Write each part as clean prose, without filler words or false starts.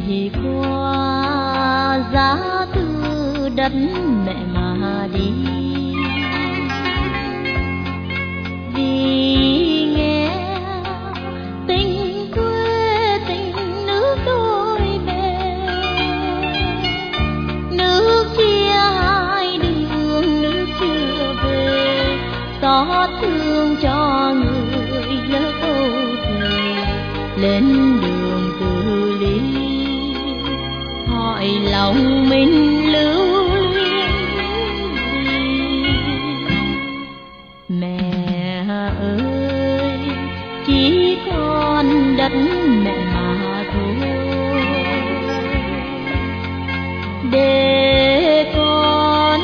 ngày qua giá từ đất mẹ mà đi, vì nghe tình quê tình nước đôi bè, nước chia hai đường nước chưa về, xót thương cho người lỡ câu thề lên đường từ ly, hỏi lòng mình lưu luyến gì. Mẹ ơi chỉ còn đất mẹ mà thôi, để con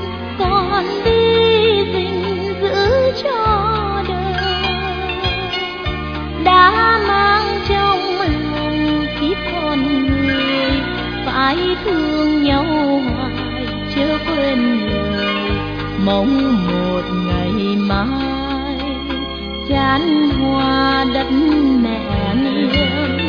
đi gìn giữ cho đời, đã mang trong lòng kiếp con người, phải thương nhau hoài chưa quên lời, mong một ngày mai chan hoa đất mẹ nghiêng.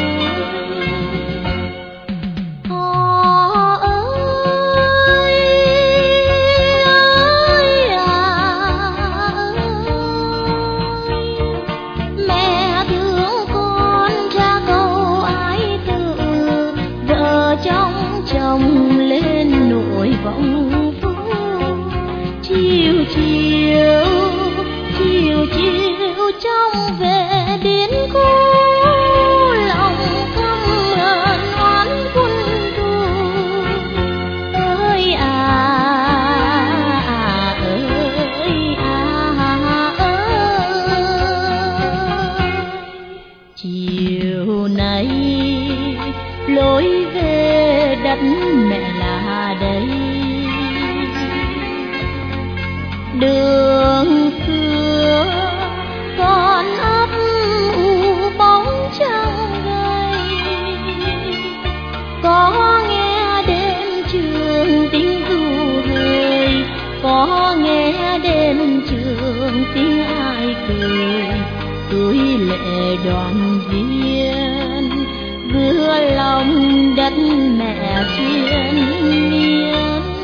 Trông lên nỗi vọng phố, chiều chiều trong về đến cô, lòng thầm hờn oán quân thù. Ơi chiều nay lối về đất mẹ là đây, đường xưa còn ấp u bóng trăng gầy, có nghe đêm trường tiếng ru hơi, có nghe đêm trường tiếng ai cười, túi lệ đoàn viên vừa lòng đất mẹ chuyên miên.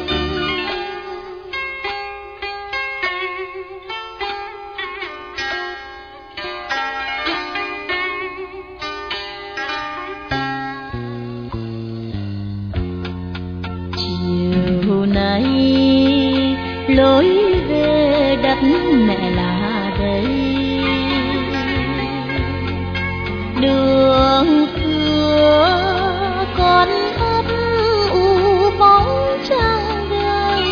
Chiều nay lối về đất mẹ là đây, đường xưa còn ấp u bóng trăng gầy,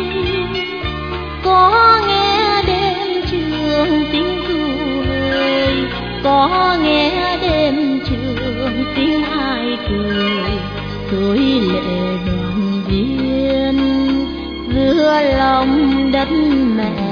có nghe đêm trường tiếng ru hơi, có nghe đêm trường tiếng ai cười, tôi lệ đoàn viên giữa lòng đất mẹ